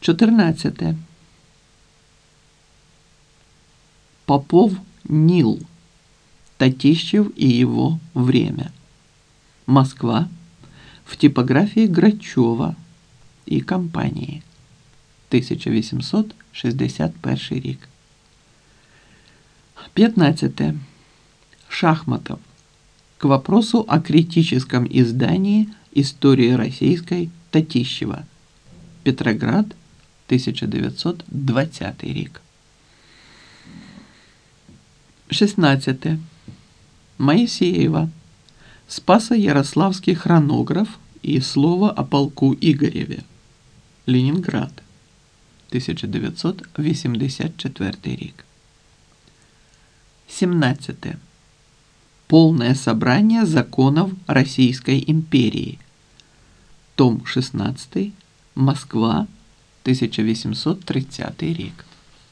14. Попов Нил. Татищев и его время. Москва. В типографии Грачева и компании. 1861 рік. 15. Шахматов. К вопросу о критическом издании истории российской Татищева. Петроград, 1920 рік. 16. Моисеева. Спасо-Ярославский хронограф и слово о полку Игореве. Ленинград, 1984 рік. 17. Полное собрание законов Российской империи. Том 16. Москва, 1830 рік.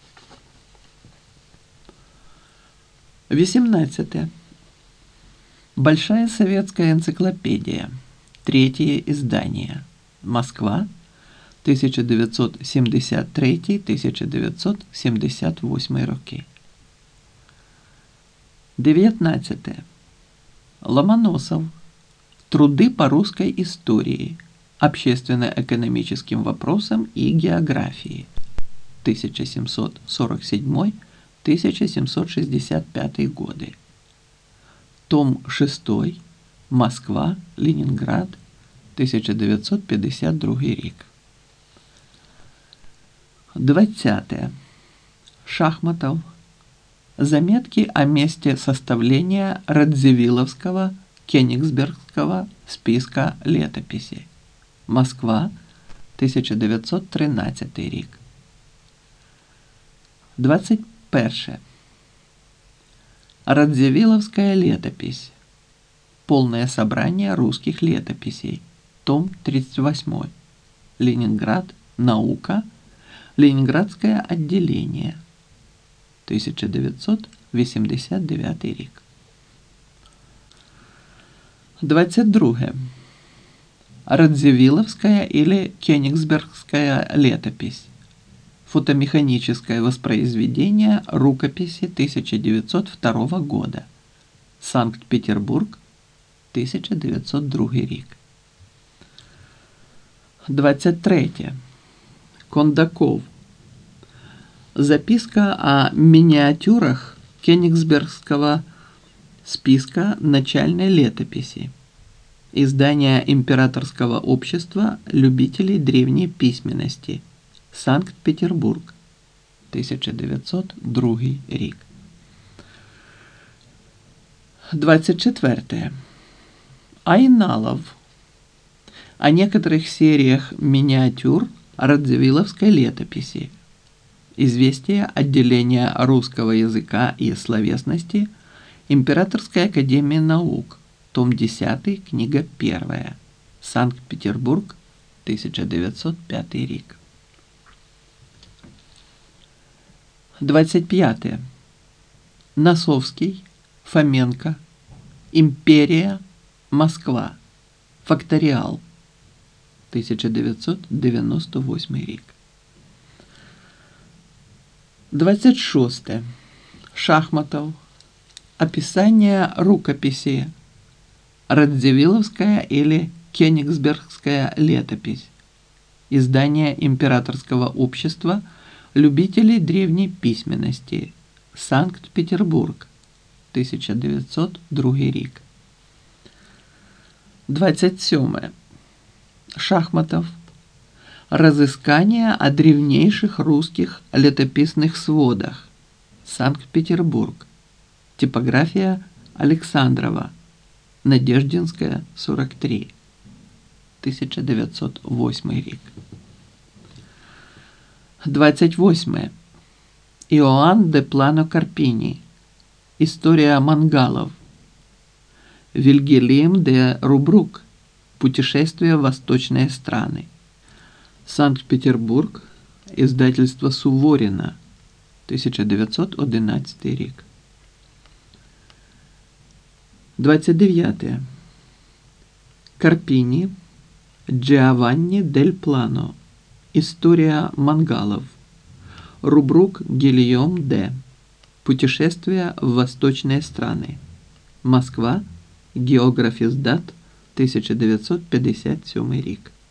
18. Большая советская энциклопедия. Третье издание. Москва, 1973-1978 роки. 19. Ломоносов. Труды по русской истории, общественно-экономическим вопросам и географии. 1747-1765 годы. Том 6. Москва, Ленинград, 1952 рік. 20. Шахматов. Заметки о месте составления Радзивилловского Кёнигсбергского списка летописей. Москва, 1913 рік. 21. Радзивилловская летопись. Полное собрание русских летописей. Том 38. Ленинград. Наука. Ленинградское отделение. 1989 рік. 22. Радзивилловская или Кёнигсбергская летопись. Фотомеханическое воспроизведение рукописи 1902 года. Санкт-Петербург, 1902 рік. 23. Кондаков. Записка о миниатюрах Кёнигсбергского списка начальной летописи. Издание Императорского общества любителей древней письменности. Санкт-Петербург, 1902 рік. 24. Айналов. О некоторых сериях миниатюр Радзивилловской летописи. Известие отделения русского языка и словесности Императорской академии наук. Том 10, книга 1. Санкт-Петербург, 1905 рік. 25. Носовский, Фоменко. Империя, Москва. Факториал. 1998 рік. 26. Шахматов. Описание рукописи. Радзивилловская или Кёнигсбергская летопись. Издание Императорского общества любителей древней письменности. Санкт-Петербург, 1902 рік. 27. Шахматов. Разыскание о древнейших русских летописных сводах. Санкт-Петербург. Типография Александрова. Надеждинская, 43. 1908 рік. 28. Иоанн де Плано Карпини. История монгалов. Вильгельм де Рубрук. Путешествие в восточные страны. Санкт-Петербург. Издательство Суворина. 1911 рік. 29. Карпини. Джованни дель Плано. История мангалов. Рубрук Гильем Д. Путешествия в восточные страны. Москва. Географіздат. 1957 рік.